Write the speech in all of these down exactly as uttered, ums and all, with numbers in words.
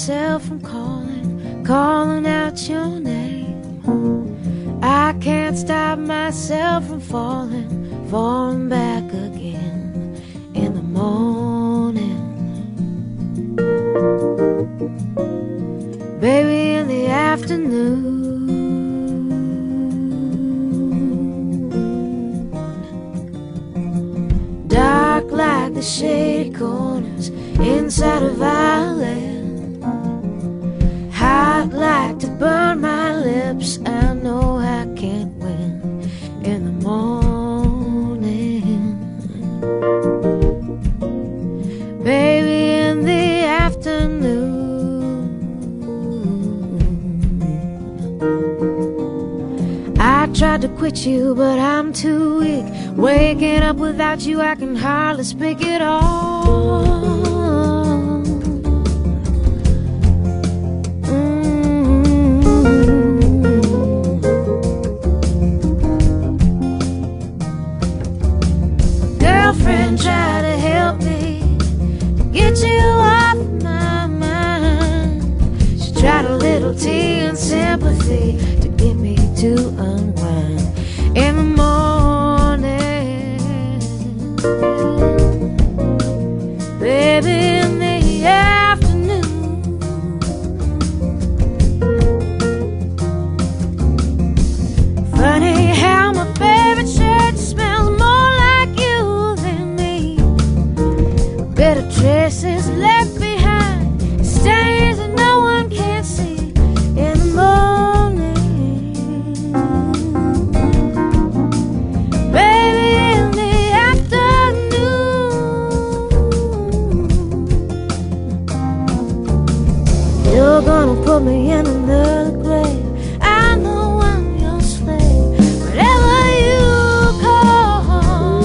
myself from calling, calling out your name. I can't stop myself from falling, falling back again in the morning. Baby, in the afternoon, dark like the shady corners inside of Ireland, hot like to burn my lips. I know I can't win in the morning. Baby, in the afternoon, I tried to quit you, but I'm too weak. Waking up without you, I can hardly speak at all. Girlfriend, try to help me to get you off my mind. She tried a little tea and sympathy to get me to unwind in the morning. Baby, in the afternoon, funny how my favorite shirt smells more like you than me. A bit of traces left behind, stains that no one can see in the morning. Baby, in the afternoon, you're gonna put me in another grave. I know I'm your slave, whatever you call.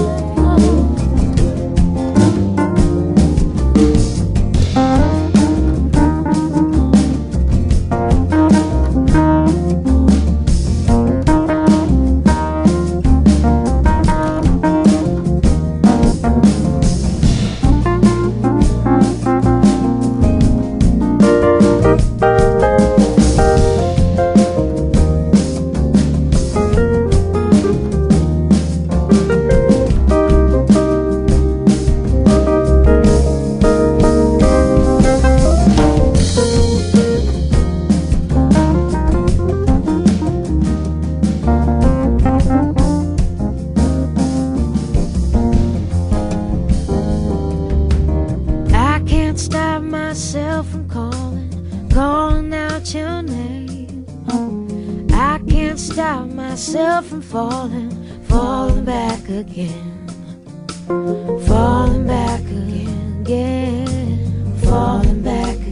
Stop myself from calling, calling out your name. I can't stop myself from falling, falling back again, falling back again, again, falling back